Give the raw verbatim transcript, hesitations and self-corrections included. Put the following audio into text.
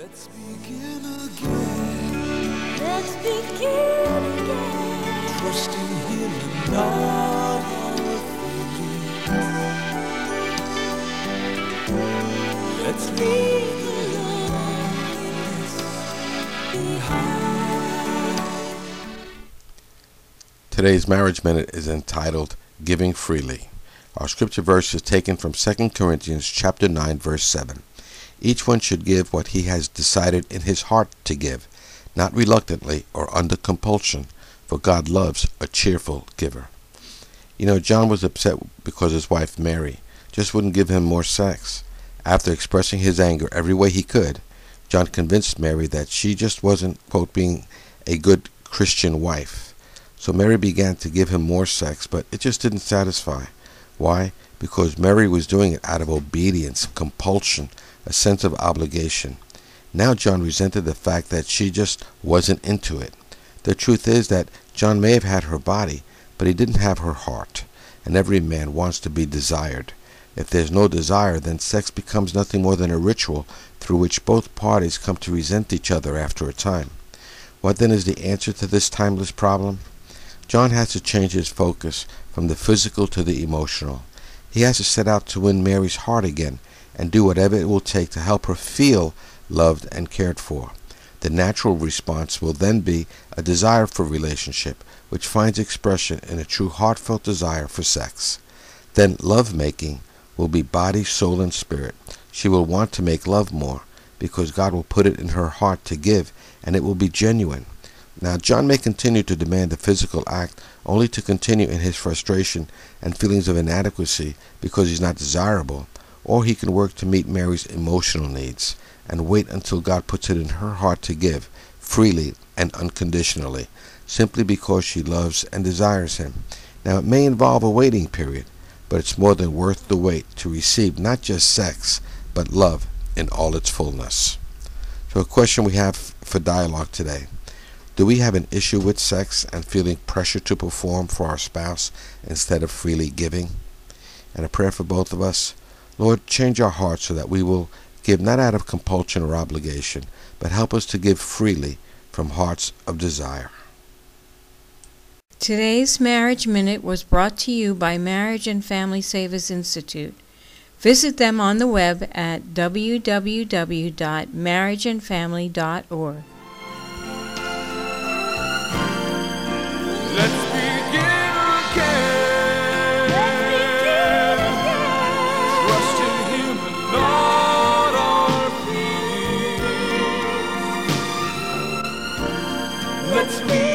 Let's begin again. Let's begin again. Trusting Him and not our feelings. Let's leave the loneliness behind. Today's Marriage Minute is entitled Giving Freely. Our scripture verse is taken from Second Corinthians chapter nine, verse seven. Each one should give what he has decided in his heart to give, not reluctantly or under compulsion, for God loves a cheerful giver. You know, John was upset because his wife Mary just wouldn't give him more sex. After expressing his anger every way he could, John convinced Mary that she just wasn't, quote, being a good Christian wife. So Mary began to give him more sex, but it just didn't satisfy. Why? Because Mary was doing it out of obedience, compulsion, a sense of obligation. Now John resented the fact that she just wasn't into it. The truth is that John may have had her body, but he didn't have her heart. And every man wants to be desired. If there's no desire, then sex becomes nothing more than a ritual through which both parties come to resent each other after a time. What then is the answer to this timeless problem? John has to change his focus from the physical to the emotional. He has to set out to win Mary's heart again and do whatever it will take to help her feel loved and cared for. The natural response will then be a desire for relationship, which finds expression in a true heartfelt desire for sex. Then love-making will be body, soul, and spirit. She will want to make love more because God will put it in her heart to give, and it will be genuine. Now, John may continue to demand the physical act only to continue in his frustration and feelings of inadequacy because he's not desirable, or he can work to meet Mary's emotional needs and wait until God puts it in her heart to give freely and unconditionally, simply because she loves and desires him. Now, it may involve a waiting period, but it's more than worth the wait to receive not just sex, but love in all its fullness. So a question we have for dialogue today. Do we have an issue with sex and feeling pressure to perform for our spouse instead of freely giving? And a prayer for both of us. Lord, change our hearts so that we will give not out of compulsion or obligation, but help us to give freely from hearts of desire. Today's Marriage Minute was brought to you by Marriage and Family Savers Institute. Visit them on the web at w w w dot marriage and family dot org. Let's begin again. Trusting Him and not our feelings. Let's begin.